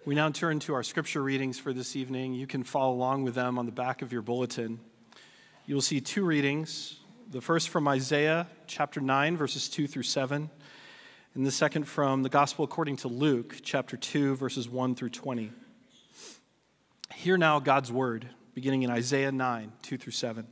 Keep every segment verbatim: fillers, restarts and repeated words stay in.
We now turn to our scripture readings for this evening. You can follow along with them on the back of your bulletin. You will see two readings, the first from Isaiah chapter nine, verses two through seven, and the second from the Gospel according to Luke chapter two, verses one through twenty. Hear now God's word, beginning in Isaiah nine, two through seven.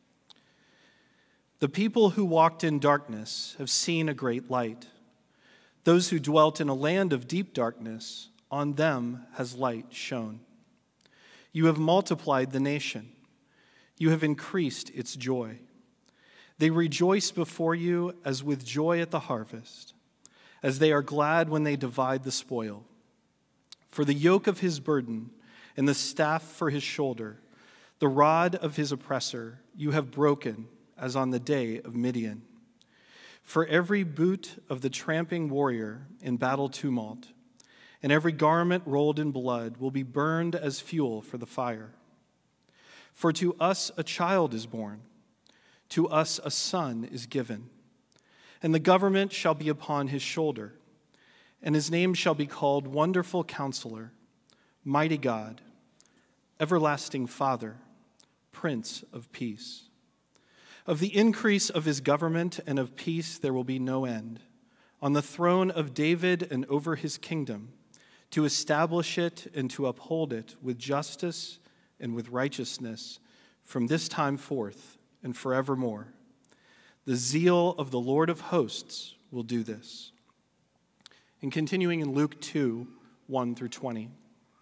The people who walked in darkness have seen a great light. Those who dwelt in a land of deep darkness, on them has light shone. You have multiplied the nation. You have increased its joy. They rejoice before you as with joy at the harvest, as they are glad when they divide the spoil. For the yoke of his burden and the staff for his shoulder, the rod of his oppressor, you have broken as on the day of Midian. For every boot of the tramping warrior in battle tumult, and every garment rolled in blood will be burned as fuel for the fire. For to us a child is born, to us a son is given, and the government shall be upon his shoulder, and his name shall be called Wonderful Counselor, Mighty God, Everlasting Father, Prince of Peace. Of the increase of his government and of peace there will be no end, on the throne of David and over his kingdom, to establish it and to uphold it with justice and with righteousness from this time forth and forevermore. The zeal of the Lord of hosts will do this. And continuing in Luke two, one through twenty.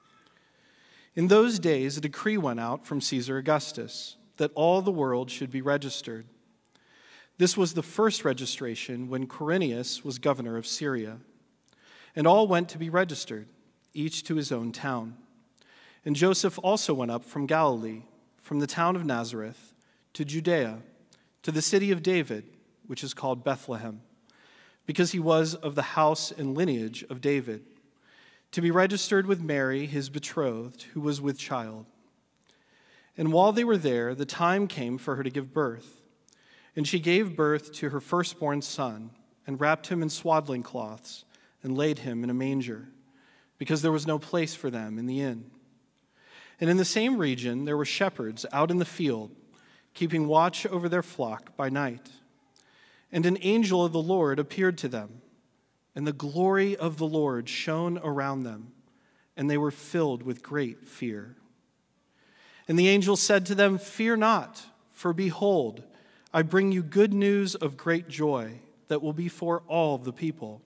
In those days a decree went out from Caesar Augustus that all the world should be registered. This was the first registration when Quirinius was governor of Syria. And all went to be registered, each to his own town. And Joseph also went up from Galilee, from the town of Nazareth, to Judea, to the city of David, which is called Bethlehem, because he was of the house and lineage of David, to be registered with Mary, his betrothed, who was with child. And while they were there, the time came for her to give birth. And she gave birth to her firstborn son, and wrapped him in swaddling cloths, and laid him in a manger, because there was no place for them in the inn. And in the same region there were shepherds out in the field, keeping watch over their flock by night. And an angel of the Lord appeared to them, and the glory of the Lord shone around them, and they were filled with great fear. And the angel said to them, "Fear not, for behold, I bring you good news of great joy that will be for all the people.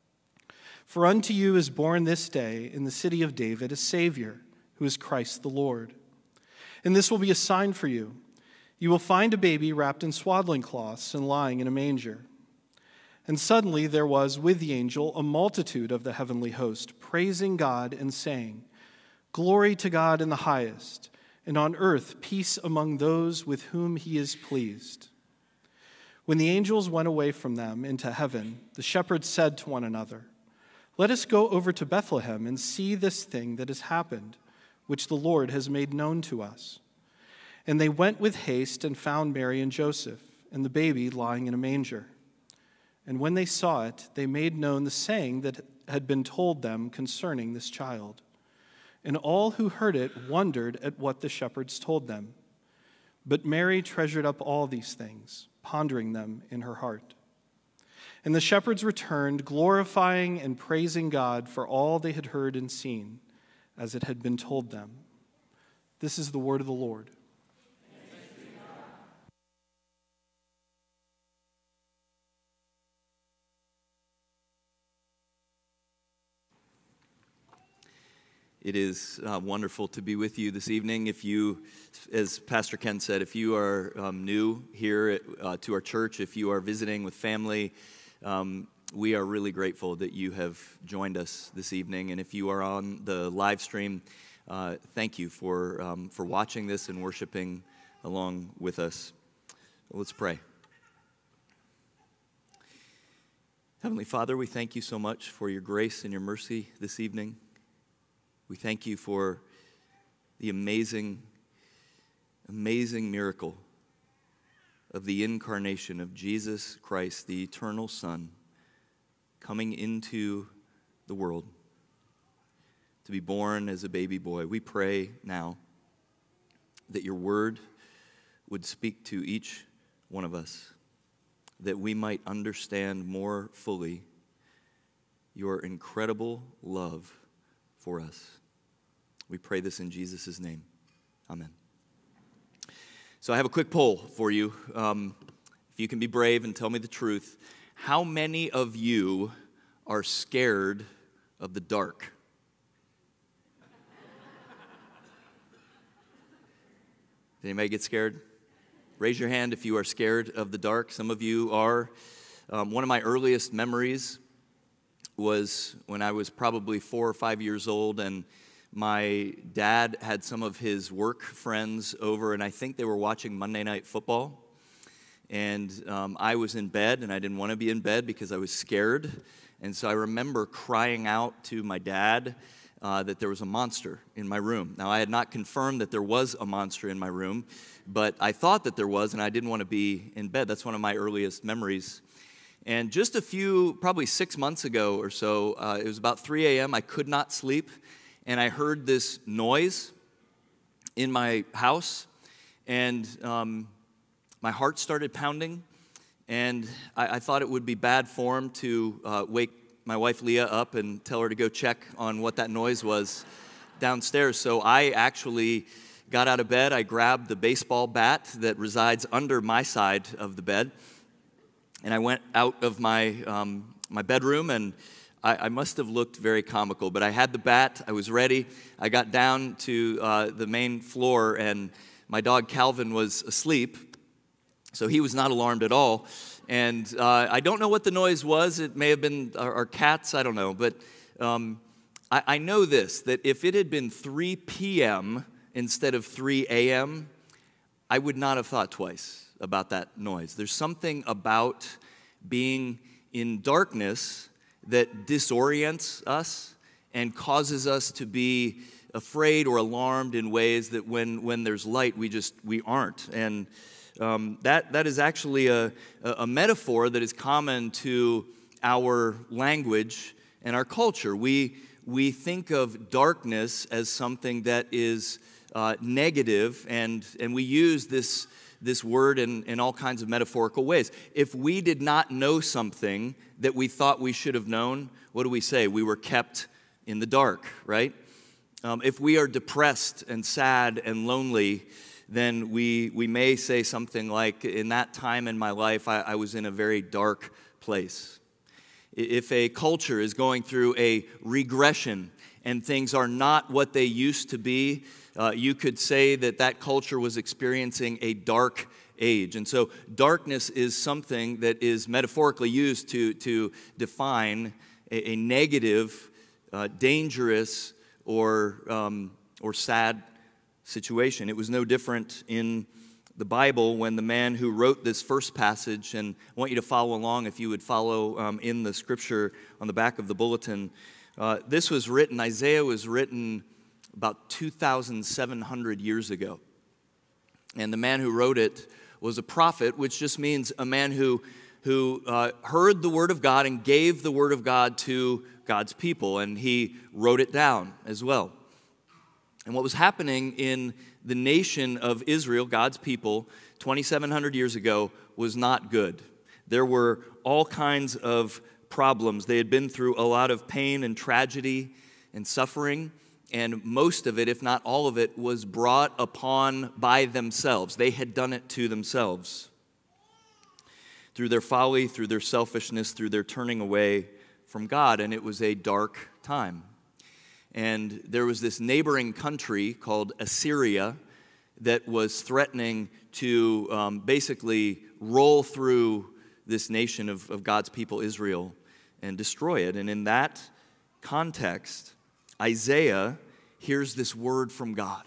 For unto you is born this day in the city of David a Savior, who is Christ the Lord. And this will be a sign for you. You will find a baby wrapped in swaddling cloths and lying in a manger." And suddenly there was with the angel a multitude of the heavenly host, praising God and saying, "Glory to God in the highest, and on earth peace among those with whom he is pleased." When the angels went away from them into heaven, the shepherds said to one another, "Let us go over to Bethlehem and see this thing that has happened, which the Lord has made known to us." And they went with haste and found Mary and Joseph, and the baby lying in a manger. And when they saw it, they made known the saying that had been told them concerning this child. And all who heard it wondered at what the shepherds told them. But Mary treasured up all these things, pondering them in her heart. And the shepherds returned, glorifying and praising God for all they had heard and seen, as it had been told them. This is the word of the Lord. It is uh, wonderful to be with you this evening. If you, as Pastor Ken said, if you are um, new here at, uh, to our church, if you are visiting with family, um, we are really grateful that you have joined us this evening. And if you are on the live stream, uh, thank you for um, for watching this and worshiping along with us. Let's pray. Heavenly Father, we thank you so much for your grace and your mercy this evening. We thank you for the amazing, amazing miracle of the incarnation of Jesus Christ, the eternal Son, coming into the world to be born as a baby boy. We pray now that your word would speak to each one of us, that we might understand more fully your incredible love for us. We pray this in Jesus' name. Amen. So I have a quick poll for you. Um, if you can be brave and tell me the truth, how many of you are scared of the dark? Did anybody get scared? Raise your hand if you are scared of the dark. Some of you are. Um, one of my earliest memories was when I was probably four or five years old, and my dad had some of his work friends over, and I think they were watching Monday Night Football. And um, I was in bed, and I didn't want to be in bed because I was scared. And so I remember crying out to my dad uh, that there was a monster in my room. Now, I had not confirmed that there was a monster in my room, but I thought that there was, and I didn't want to be in bed. That's one of my earliest memories. And just a few, probably six months ago or so, uh, it was about three a.m., I could not sleep, and I heard this noise in my house, and um, my heart started pounding, and I, I thought it would be bad form to uh, wake my wife Leah up and tell her to go check on what that noise was downstairs. So I actually got out of bed. I grabbed the baseball bat that resides under my side of the bed, and I went out of my um, my bedroom, and I, I must have looked very comical, but I had the bat. I was ready. I got down to uh, the main floor, and my dog Calvin was asleep, so he was not alarmed at all. And uh, I don't know what the noise was. It may have been our, our cats. I don't know. But um, I, I know this, that if it had been three p.m. instead of three a.m., I would not have thought twice about that noise. There's something about being in darkness that disorients us and causes us to be afraid or alarmed in ways that when, when there's light, we just, we aren't. And Um, that, that is actually a, a metaphor that is common to our language and our culture. We, we think of darkness as something that is uh, negative, and, and we use this, this word in, in all kinds of metaphorical ways. If we did not know something that we thought we should have known, what do we say? We were kept in the dark, right? Um, if we are depressed and sad and lonely, then we, we may say something like, in that time in my life, I, I was in a very dark place. If a culture is going through a regression and things are not what they used to be, uh, you could say that that culture was experiencing a dark age. And so darkness is something that is metaphorically used to, to define a, a negative, uh, dangerous, or, um, or sad situation. It was no different in the Bible when the man who wrote this first passage, and I want you to follow along if you would follow um, in the scripture on the back of the bulletin. Uh, this was written, Isaiah was written about two thousand seven hundred years ago. And the man who wrote it was a prophet, which just means a man who, who uh, heard the word of God and gave the word of God to God's people, and he wrote it down as well. And what was happening in the nation of Israel, God's people, twenty-seven hundred years ago, was not good. There were all kinds of problems. They had been through a lot of pain and tragedy and suffering, and most of it, if not all of it, was brought upon by themselves. They had done it to themselves. Through their folly, through their selfishness, through their turning away from God, and it was a dark time. And there was this neighboring country called Assyria that was threatening to um, basically roll through this nation of, of God's people, Israel, and destroy it. And in that context, Isaiah hears this word from God.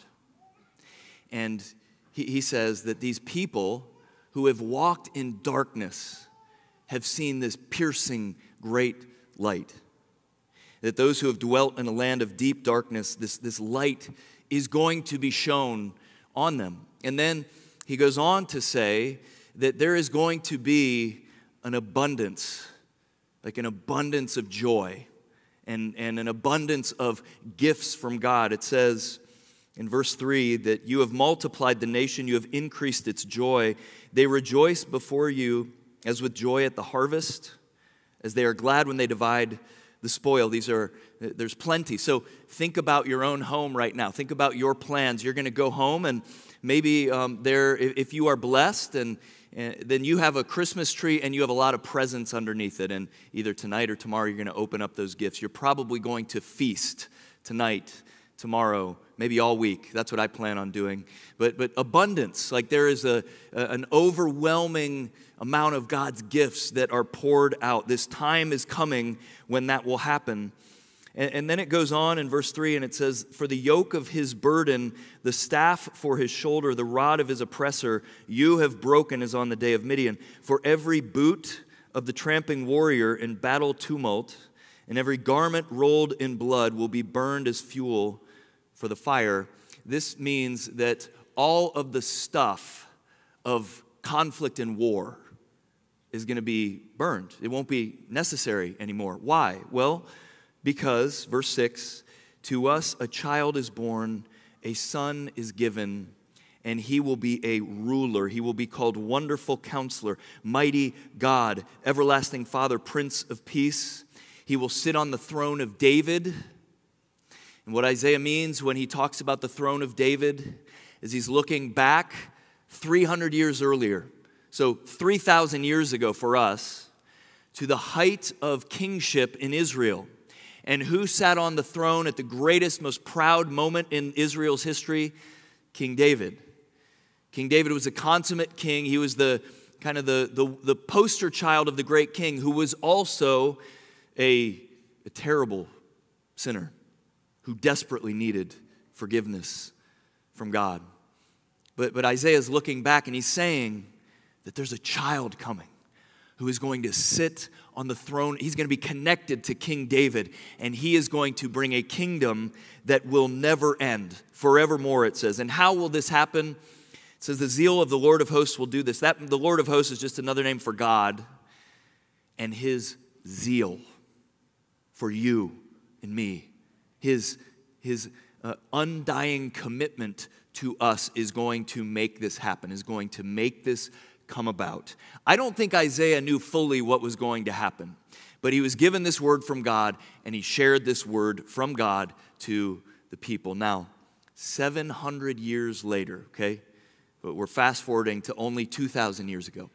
And he, he says that these people who have walked in darkness have seen this piercing great light. That those who have dwelt in a land of deep darkness, this, this light is going to be shown on them. And then he goes on to say that there is going to be an abundance, like an abundance of joy and, and an abundance of gifts from God. It says in verse three that you have multiplied the nation, you have increased its joy. They rejoice before you as with joy at the harvest, as they are glad when they divide the spoil. These are, there's plenty. So think about your own home right now. Think about your plans. You're going to go home, and maybe um, there, if you are blessed, and, and then you have a Christmas tree and you have a lot of presents underneath it. And either tonight or tomorrow, you're going to open up those gifts. You're probably going to feast tonight, tomorrow, maybe all week. That's what I plan on doing. But but abundance, like there is a, a an overwhelming amount of God's gifts that are poured out. This time is coming when that will happen. And, and then it goes on in verse three, and it says, for the yoke of his burden, the staff for his shoulder, the rod of his oppressor, you have broken as on the day of Midian. For every boot of the tramping warrior in battle tumult, and every garment rolled in blood will be burned as fuel for the fire. This means that all of the stuff of conflict and war is going to be burned. It won't be necessary anymore. Why? Well, because, verse six, to us a child is born, a son is given, and he will be a ruler. He will be called Wonderful Counselor, Mighty God, Everlasting Father, Prince of Peace. He will sit on the throne of David. And what Isaiah means when he talks about the throne of David is he's looking back three hundred years earlier, so three thousand years ago for us, to the height of kingship in Israel. And who sat on the throne at the greatest, most proud moment in Israel's history? King David. King David was a consummate king. He was the kind of the, the, the poster child of the great king, who was also a, a terrible sinner who desperately needed forgiveness from God. But, but Isaiah is looking back, and he's saying that there's a child coming who is going to sit on the throne. He's going to be connected to King David, and he is going to bring a kingdom that will never end, forevermore, it says. And how will this happen? It says the zeal of the Lord of hosts will do this. That, the Lord of hosts is just another name for God, and his zeal for you and me, his, his uh, undying commitment to us is going to make this happen, is going to make this come about. I don't think Isaiah knew fully what was going to happen, but he was given this word from God, and he shared this word from God to the people. Now, seven hundred years later, okay, but we're fast forwarding to only two thousand years ago.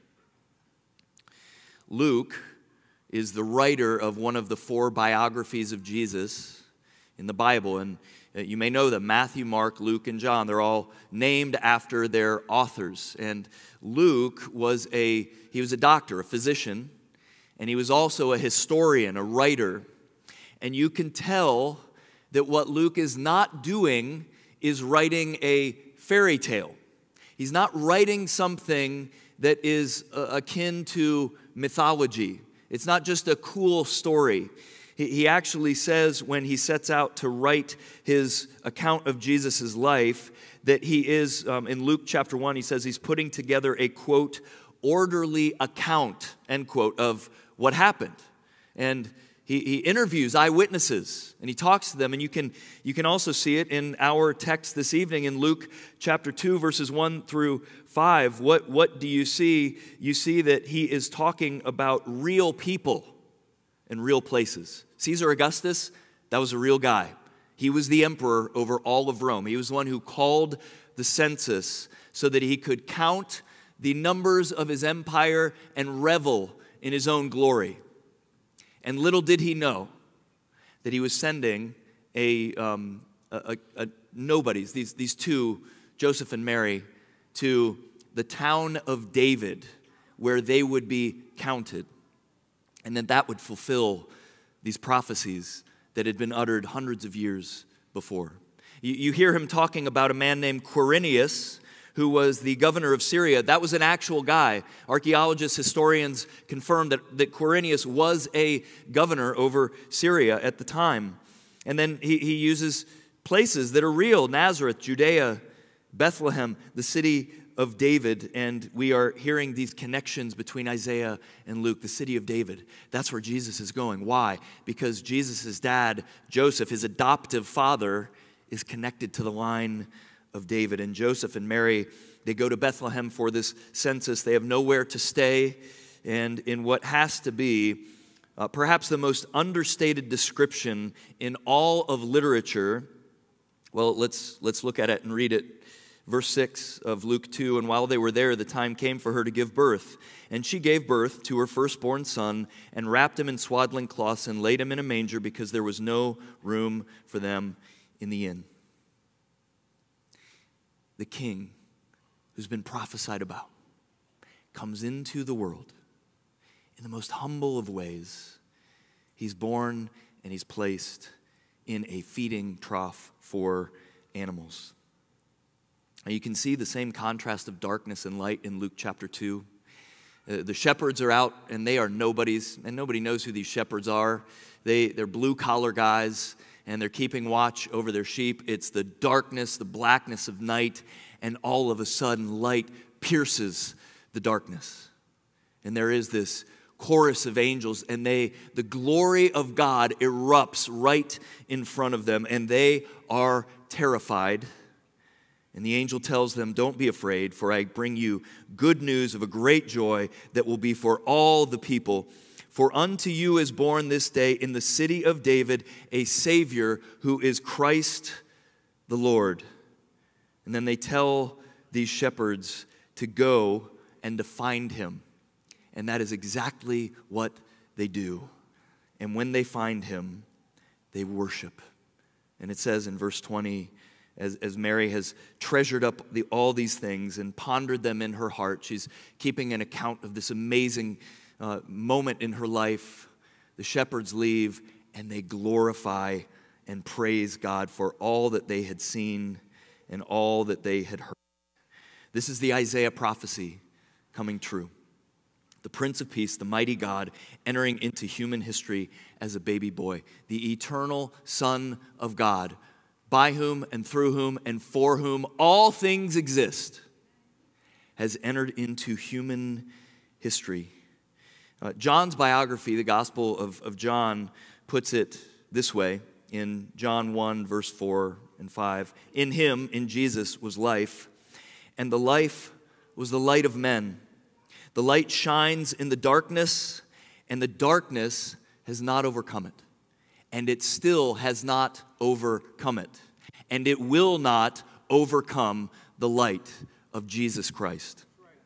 Luke is the writer of one of the four biographies of Jesus in the Bible, and you may know that Matthew, Mark, Luke, and John, they're all named after their authors. And Luke was a, he was a doctor, a physician, and he was also a historian, a writer. And you can tell that what Luke is not doing is writing a fairy tale. He's not writing something that is akin to mythology. It's not just a cool story. He actually says when he sets out to write his account of Jesus' life that he is, um, in Luke chapter one, he says he's putting together a, quote, orderly account, end quote, of what happened. And he, he interviews eyewitnesses, and he talks to them, and you can, you can also see it in our text this evening in Luke chapter two, verses one through five. What, what do you see? You see that he is talking about real people in real places. Caesar Augustus, that was a real guy. He was the emperor over all of Rome. He was the one who called the census so that he could count the numbers of his empire and revel in his own glory. And little did he know that he was sending a, um, a, a, a nobodies, these, these two, Joseph and Mary, to the town of David, where they would be counted. And then that would fulfill these prophecies that had been uttered hundreds of years before. You, you hear him talking about a man named Quirinius, who was the governor of Syria. That was an actual guy. Archaeologists, historians confirmed that, that Quirinius was a governor over Syria at the time. And then he, he uses places that are real: Nazareth, Judea, Bethlehem, the city of David, and we are hearing these connections between Isaiah and Luke, the city of David. That's where Jesus is going. Why? Because Jesus' dad, Joseph, his adoptive father, is connected to the line of David. And Joseph and Mary, they go to Bethlehem for this census. They have nowhere to stay, and in what has to be uh, perhaps the most understated description in all of literature, well, let's let's look at it and read it. Verse six of Luke two, and while they were there, the time came for her to give birth. And she gave birth to her firstborn son and wrapped him in swaddling cloths and laid him in a manger because there was no room for them in the inn. The king who's been prophesied about comes into the world in the most humble of ways. He's born and he's placed in a feeding trough for animals. And you can see the same contrast of darkness and light in Luke chapter two. Uh, the shepherds are out, and they are nobodies, and nobody knows who these shepherds are. They, they're blue-collar guys, and they're keeping watch over their sheep. It's the darkness, the blackness of night, and all of a sudden, light pierces the darkness. And there is this chorus of angels, and they, the glory of God erupts right in front of them, and they are terrified. And the angel tells them, "Don't be afraid, for I bring you good news of a great joy that will be for all the people. For unto you is born this day in the city of David a Savior who is Christ the Lord." And then they tell these shepherds to go and to find him. And that is exactly what they do. And when they find him, they worship. And it says in verse twenty, As, as Mary has treasured up the, all these things and pondered them in her heart, she's keeping an account of this amazing uh, moment in her life. The shepherds leave and they glorify and praise God for all that they had seen and all that they had heard. This is the Isaiah prophecy coming true. The Prince of Peace, the mighty God, entering into human history as a baby boy, the eternal Son of God, by whom and through whom and for whom all things exist, has entered into human history. Uh, John's biography, the Gospel of, of John, puts it this way in John one, verse four and five. In him, in Jesus, was life, and the life was the light of men. The light shines in the darkness, and the darkness has not overcome it. And it still has not overcome it. And it will not overcome the light of Jesus Christ.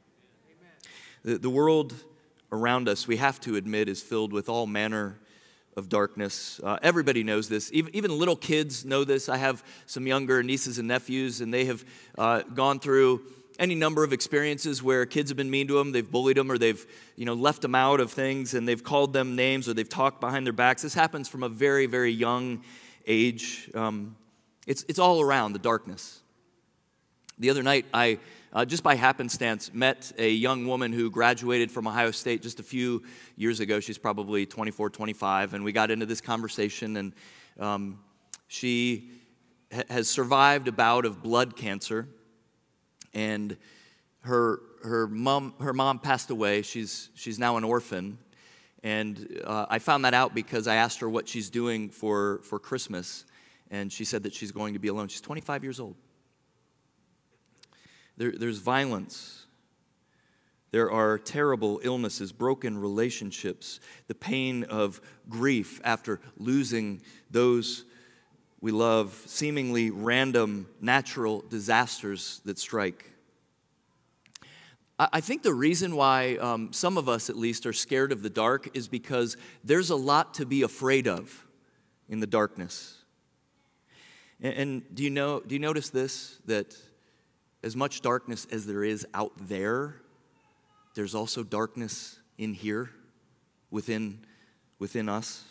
The, the world around us, we have to admit, is filled with all manner of darkness. Uh, everybody knows this. Even, even little kids know this. I have some younger nieces and nephews, and they have uh, gone through any number of experiences where kids have been mean to them, they've bullied them, or they've, you know, left them out of things, and they've called them names, or they've talked behind their backs. This happens from a very, very young age. Um, it's it's all around, the darkness. The other night, I uh, just by happenstance met a young woman who graduated from Ohio State just a few years ago. She's probably twenty-four, twenty-five, and we got into this conversation, and um, she ha- has survived a bout of blood cancer. And her her mom her mom passed away. She's she's now an orphan, and uh, I found that out because I asked her what she's doing for for Christmas, and she said that she's going to be alone. She's twenty-five years old. There, there's violence. There are terrible illnesses, broken relationships, the pain of grief after losing those we love, seemingly random natural disasters that strike. I think the reason why um, some of us, at least, are scared of the dark is because there's a lot to be afraid of in the darkness. And, and do you know? Do you notice this? That as much darkness as there is out there, there's also darkness in here, within within us.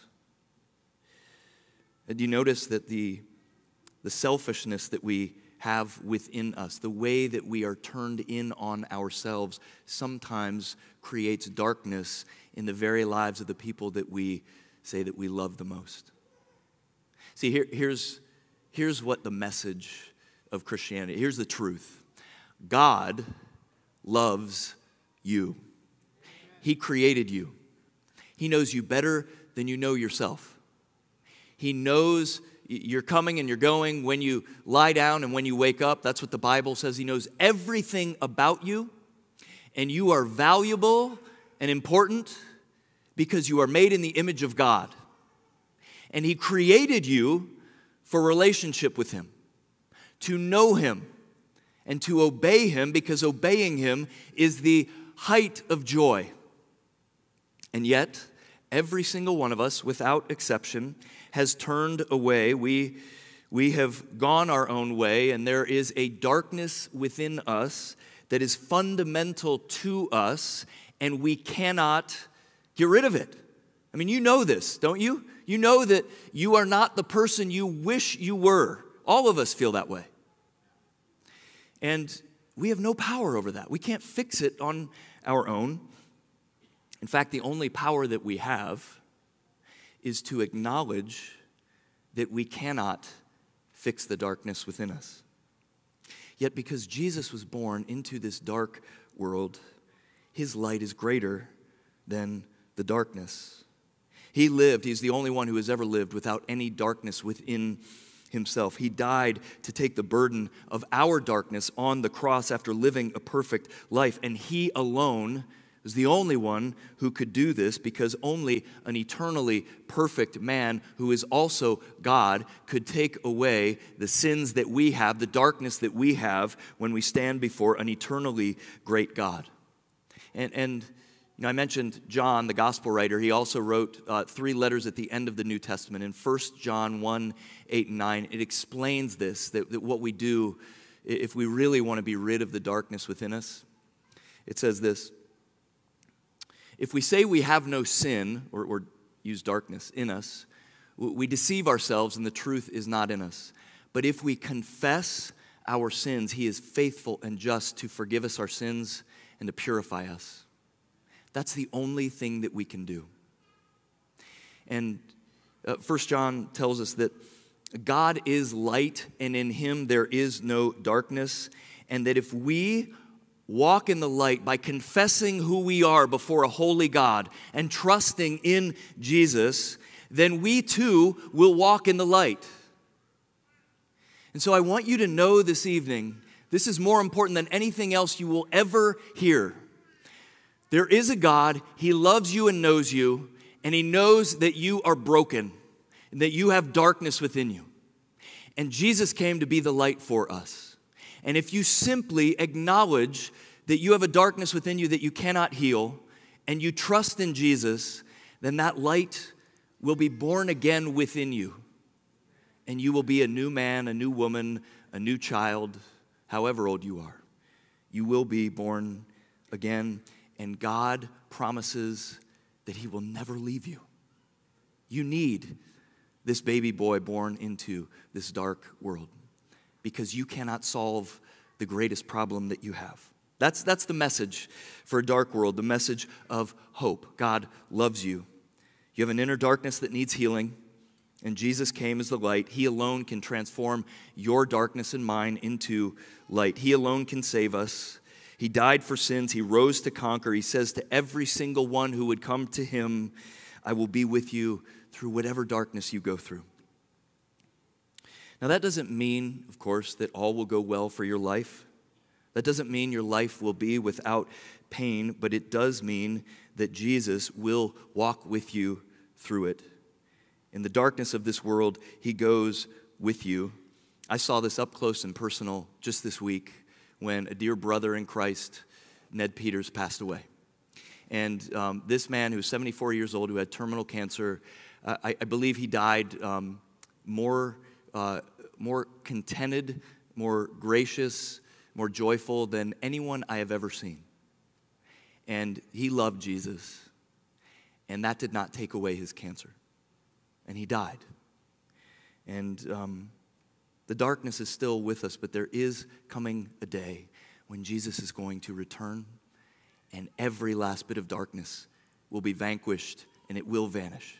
And do you notice that the, the selfishness that we have within us, the way that we are turned in on ourselves, sometimes creates darkness in the very lives of the people that we say that we love the most? See, here, here's, here's what the message of Christianity, here's the truth. God loves you. He created you. He knows you better than you know yourself. He knows you're coming and you're going, when you lie down and when you wake up. That's what the Bible says. He knows everything about you, and you are valuable and important because you are made in the image of God. And He created you for relationship with Him, to know Him, and to obey Him, because obeying Him is the height of joy. And yet, every single one of us, without exception, has turned away. We, we have gone our own way, and there is a darkness within us that is fundamental to us, and we cannot get rid of it. I mean, you know this, don't you? You know that you are not the person you wish you were. All of us feel that way. And we have no power over that. We can't fix it on our own. In fact, the only power that we have is to acknowledge that we cannot fix the darkness within us. Yet because Jesus was born into this dark world, His light is greater than the darkness. He lived, He's the only one who has ever lived without any darkness within Himself. He died to take the burden of our darkness on the cross after living a perfect life, and He alone is the only one who could do this, because only an eternally perfect man who is also God could take away the sins that we have, the darkness that we have when we stand before an eternally great God. And, and you know, I mentioned John, the gospel writer. He also wrote uh, three letters at the end of the New Testament. In First John one, eight, and nine, it explains this, that, that what we do if we really want to be rid of the darkness within us. It says this: if we say we have no sin, or, or use darkness in us, we deceive ourselves and the truth is not in us. But if we confess our sins, He is faithful and just to forgive us our sins and to purify us. That's the only thing that we can do. And uh, First John tells us that God is light, and in Him there is no darkness, and that if we walk in the light by confessing who we are before a holy God and trusting in Jesus, then we too will walk in the light. And so I want you to know this evening, this is more important than anything else you will ever hear. There is a God, He loves you and knows you, and He knows that you are broken and that you have darkness within you. And Jesus came to be the light for us. And if you simply acknowledge that you have a darkness within you that you cannot heal, and you trust in Jesus, then that light will be born again within you. And you will be a new man, a new woman, a new child, however old you are. You will be born again, and God promises that He will never leave you. You need this baby boy born into this dark world, because you cannot solve the greatest problem that you have. That's, that's the message for a dark world, the message of hope. God loves you. You have an inner darkness that needs healing, and Jesus came as the light. He alone can transform your darkness and mine into light. He alone can save us. He died for sins. He rose to conquer. He says to every single one who would come to Him, I will be with you through whatever darkness you go through. Now, that doesn't mean, of course, that all will go well for your life. That doesn't mean your life will be without pain, but it does mean that Jesus will walk with you through it. In the darkness of this world, He goes with you. I saw this up close and personal just this week when a dear brother in Christ, Ned Peters, passed away. And um, this man, who was seventy-four years old, who had terminal cancer, uh, I, I believe he died um, more... Uh, more contented, more gracious, more joyful than anyone I have ever seen. And he loved Jesus, and that did not take away his cancer. And he died. And um, the darkness is still with us, but there is coming a day when Jesus is going to return, and every last bit of darkness will be vanquished, and it will vanish.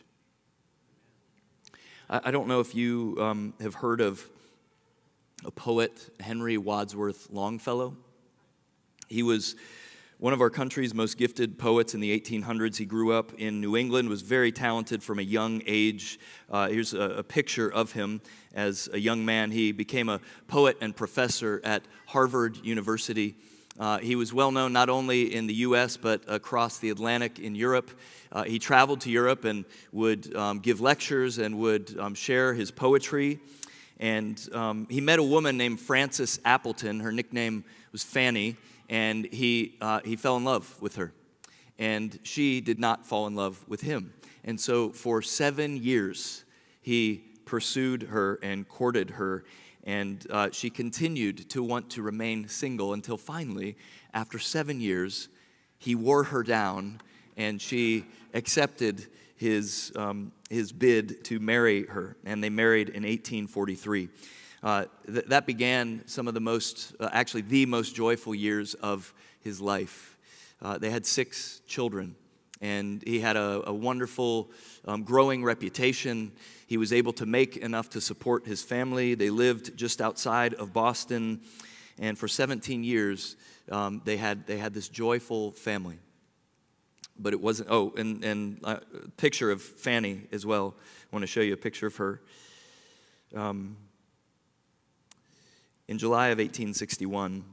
I don't know if you um, have heard of a poet, Henry Wadsworth Longfellow. He was one of our country's most gifted poets in the eighteen hundreds. He grew up in New England, was very talented from a young age. Uh, here's a, a picture of him as a young man. He became a poet and professor at Harvard University. Uh, he was well known not only in the U S but across the Atlantic in Europe. Uh, he traveled to Europe and would um, give lectures and would um, share his poetry. And um, he met a woman named Frances Appleton. Her nickname was Fanny. And he uh, he fell in love with her, and she did not fall in love with him. And so for seven years, he pursued her and courted her, and uh, she continued to want to remain single until finally, after seven years, he wore her down, and she accepted his um, his bid to marry her, and they married in eighteen forty-three. Uh, th- that began some of the most, uh, actually the most joyful years of his life. Uh, they had six children, and he had a, a wonderful um, growing reputation. He was able to make enough to support his family. They lived just outside of Boston, and for seventeen years, um, they had they had this joyful family. But it wasn't, oh, and, and a picture of Fanny as well. I want to show you a picture of her. Um, In July of eighteen sixty-one,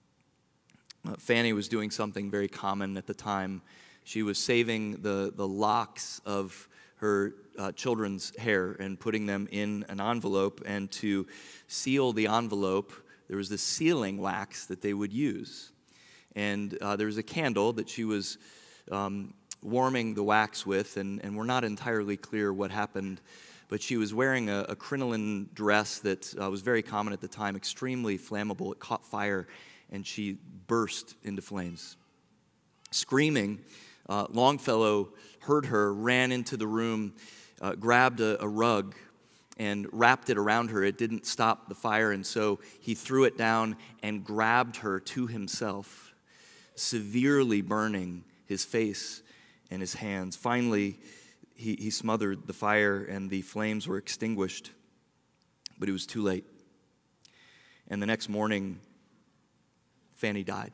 uh, Fanny was doing something very common at the time. She was saving the, the locks of her uh, children's hair and putting them in an envelope. And to seal the envelope, there was this sealing wax that they would use. And uh, there was a candle that she was um, warming the wax with, and, and we're not entirely clear what happened. But she was wearing a, a crinoline dress that uh, was very common at the time, extremely flammable. It caught fire, and she burst into flames. Screaming, uh, Longfellow heard her, ran into the room, uh, grabbed a, a rug, and wrapped it around her. It didn't stop the fire, and so he threw it down and grabbed her to himself, severely burning his face and his hands. Finally, He, he smothered the fire, and the flames were extinguished, but it was too late. And the next morning, Fanny died.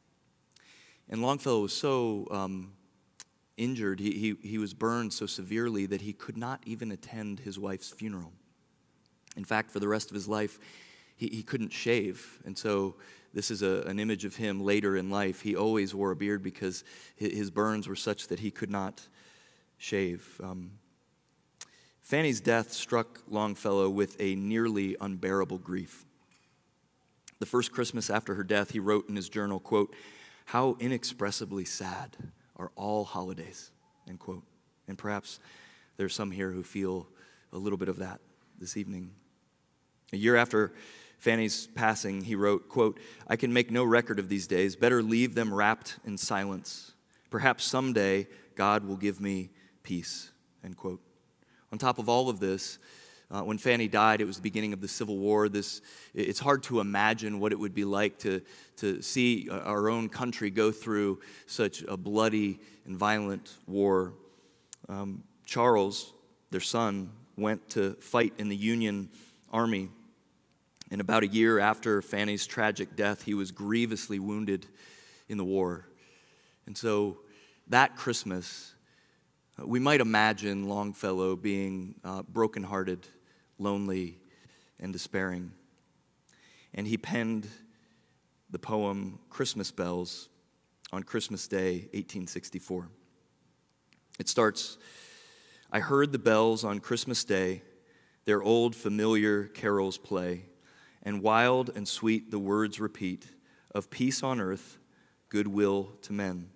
And Longfellow was so um, injured, he, he, he was burned so severely that he could not even attend his wife's funeral. In fact, for the rest of his life, he, he couldn't shave. And so this is a, an image of him later in life. He always wore a beard because his, his burns were such that he could not shave. Um, Fanny's death struck Longfellow with a nearly unbearable grief. The first Christmas after her death, he wrote in his journal, quote, "How inexpressibly sad are all holidays," end quote. And perhaps there's some here who feel a little bit of that this evening. A year after Fanny's passing, he wrote, quote, "I can make no record of these days. Better leave them wrapped in silence. Perhaps someday God will give me peace," end quote. On top of all of this, uh, when Fanny died, it was the beginning of the Civil War. This, it's hard to imagine what it would be like to, to see our own country go through such a bloody and violent war. Um, Charles, their son, went to fight in the Union Army. And about a year after Fanny's tragic death, he was grievously wounded in the war. And so that Christmas, we might imagine Longfellow being uh, brokenhearted, lonely, and despairing. And he penned the poem Christmas Bells on Christmas Day, eighteen sixty-four. It starts, "I heard the bells on Christmas Day, their old familiar carols play, and wild and sweet the words repeat of peace on earth, goodwill to men.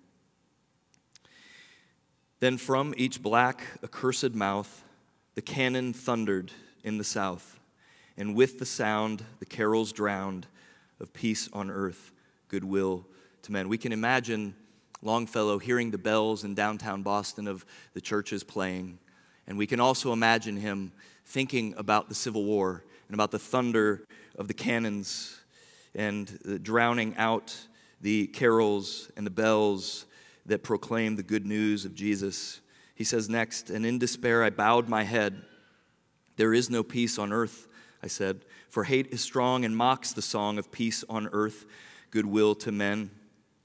Then from each black, accursed mouth, the cannon thundered in the south, and with the sound, the carols drowned of peace on earth, goodwill to men." We can imagine Longfellow hearing the bells in downtown Boston of the churches playing, and we can also imagine him thinking about the Civil War and about the thunder of the cannons and drowning out the carols and the bells that proclaim the good news of Jesus. He says next, "And in despair I bowed my head. There is no peace on earth, I said, for hate is strong and mocks the song of peace on earth, goodwill to men.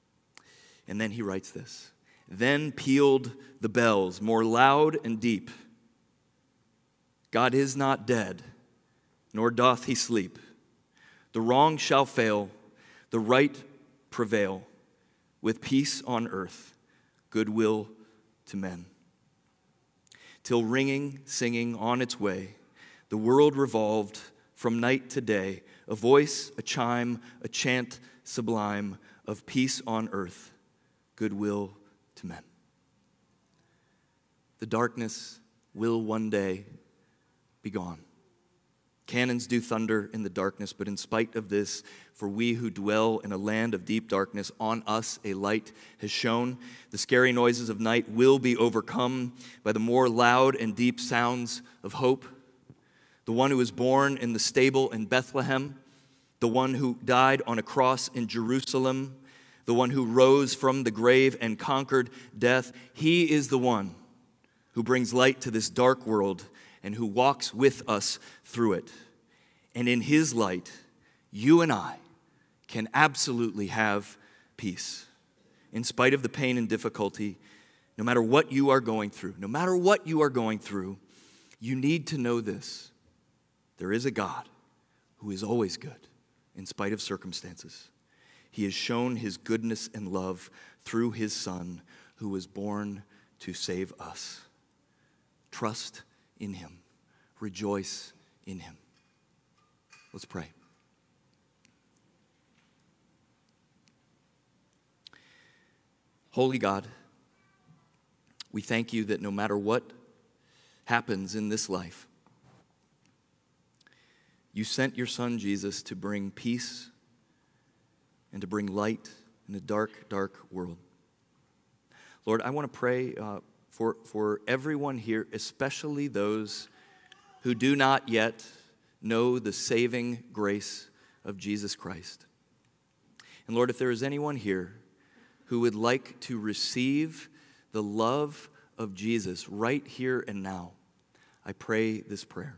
And then he writes this. Then pealed the bells more loud and deep. God is not dead, nor doth he sleep. The wrong shall fail, the right prevail, with peace on earth, goodwill to men. Till ringing, singing on its way, the world revolved from night to day, a voice, a chime, a chant sublime of peace on earth, goodwill to men. The darkness will one day be gone. Cannons do thunder in the darkness, but in spite of this, for we who dwell in a land of deep darkness, on us a light has shone. The scary noises of night will be overcome by the more loud and deep sounds of hope. The one who was born in the stable in Bethlehem, the one who died on a cross in Jerusalem, the one who rose from the grave and conquered death, he is the one who brings light to this dark world and who walks with us through it. And in his light, you and I can absolutely have peace. In spite of the pain and difficulty, no matter what you are going through, no matter what you are going through, you need to know this. There is a God who is always good in spite of circumstances. He has shown his goodness and love through his Son who was born to save us. Trust in him. Rejoice in him. Let's pray. Holy God, we thank you that no matter what happens in this life, you sent your Son Jesus to bring peace and to bring light in a dark, dark world. Lord, I want to pray uh, for, for everyone here, especially those who do not yet know the saving grace of Jesus Christ. And Lord, if there is anyone here who would like to receive the love of Jesus right here and now, I pray this prayer.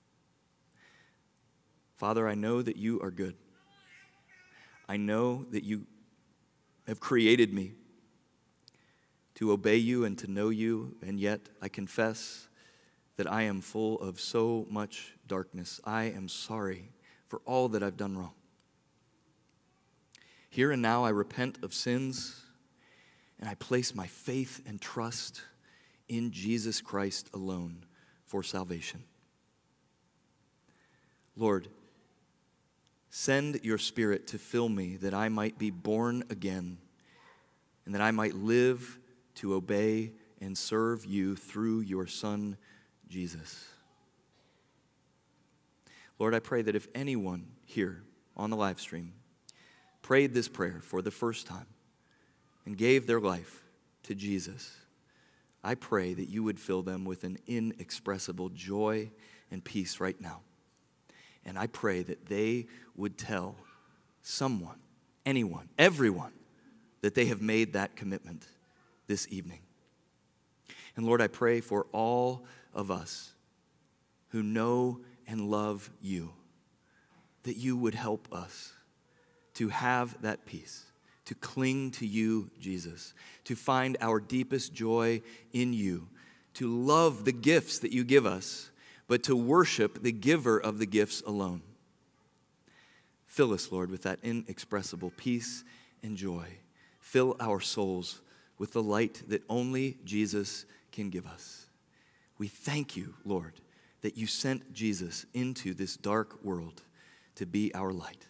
Father, I know that you are good. I know that you have created me to obey you and to know you, and yet I confess that I am full of so much darkness. I am sorry for all that I've done wrong. Here and now I repent of sins, and I place my faith and trust in Jesus Christ alone for salvation. Lord, send your Spirit to fill me that I might be born again and that I might live to obey and serve you through your Son, Jesus. Lord, I pray that if anyone here on the live stream prayed this prayer for the first time and gave their life to Jesus, I pray that you would fill them with an inexpressible joy and peace right now. And I pray that they would tell someone, anyone, everyone, that they have made that commitment this evening. And Lord, I pray for all of us who know and love you, that you would help us to have that peace, to cling to you, Jesus, to find our deepest joy in you, to love the gifts that you give us, but to worship the giver of the gifts alone. Fill us, Lord, with that inexpressible peace and joy. Fill our souls with the light that only Jesus can give us. We thank you, Lord, that you sent Jesus into this dark world to be our light.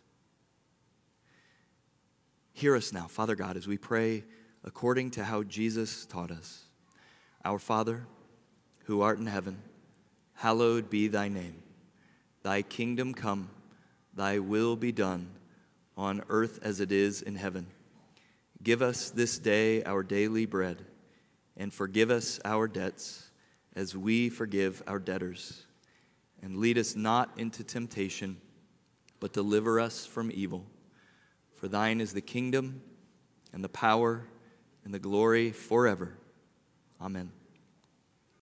Hear us now, Father God, as we pray according to how Jesus taught us. Our Father, who art in heaven, hallowed be thy name. Thy kingdom come, thy will be done, on earth as it is in heaven. Give us this day our daily bread, and forgive us our debts, as we forgive our debtors. And lead us not into temptation, but deliver us from evil. For thine is the kingdom, and the power, and the glory forever. Amen.